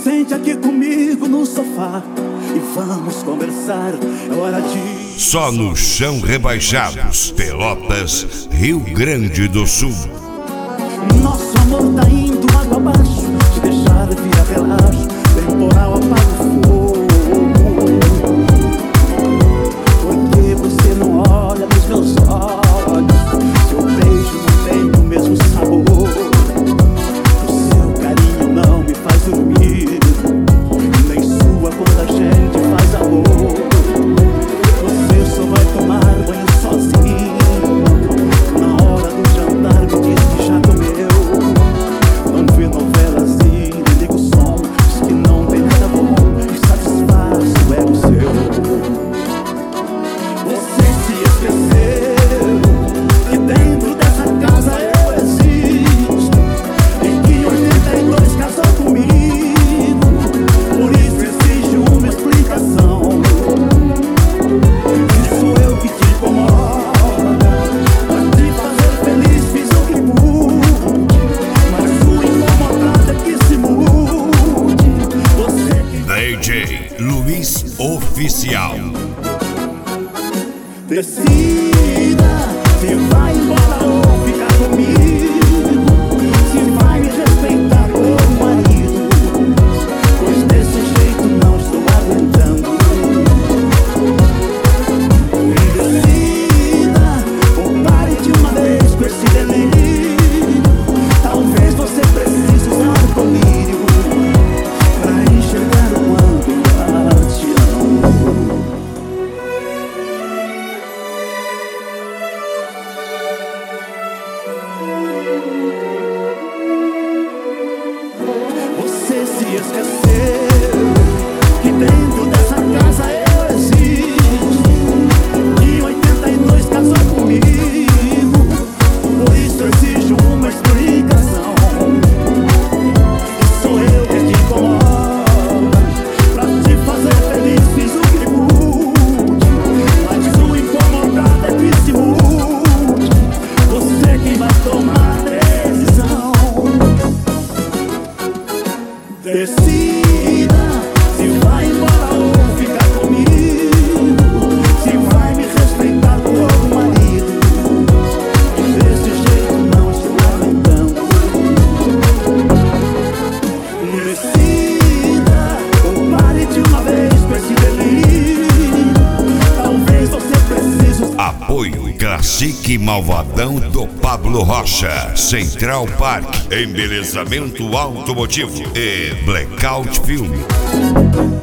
Sente aqui comigo no sofá e vamos conversar. É hora de... Só no Chão Rebaixados, Pelotas, Rio Grande do Sul. Nosso amor tá indo água abaixo. Se deixar virar relaxo, temporal apaga o fogo. Porque você não olha nos meus olhos. Seu beijo não tem o mesmo sabor. O seu carinho não me faz dormir, nem sua quando a gente faz amor. Você só vai tomar banho sozinho. Na hora do jantar me diz que já comeu. Não vê novelas e nem liga o som. Diz que não tem nada bom e satisfaz o ego seu. Você se esqueceu que dentro dessa casa eu existo e que em 82 casou comigo. Por isso exige uma explicação. Se sou eu que te incomoda, pra te fazer feliz fiz o que pude, mas o incomodado é que se mude. Você que DJ Luiz Oficial. decida se vai embora ou ficar comigo, se vai me respeitar como marido, pois desse jeito não estou aguentando. Decida ou pare de uma vez com esse delírio. Talvez você precise usar o colírio pra enxergar o quanto eu te amo. Você se esqueceu que dentro dessa casa eu existo e em 82 casou comigo. Por isso exijo uma explicação. E sou eu que te incomoda, pra te fazer feliz fiz o que pude, mas o incomodado é que se mude. Você quem vai tomar a decisão. Decida se vai embora ou ficar comigo, se vai me respeitar como marido. Desse jeito não estou aguentando. Decida ou pare de uma vez com esse delírio. Talvez você precise. Apoio Classic Malvadão do Pablo Rocha, Central Park, Embelezamento Automotivo e Blackout Filme.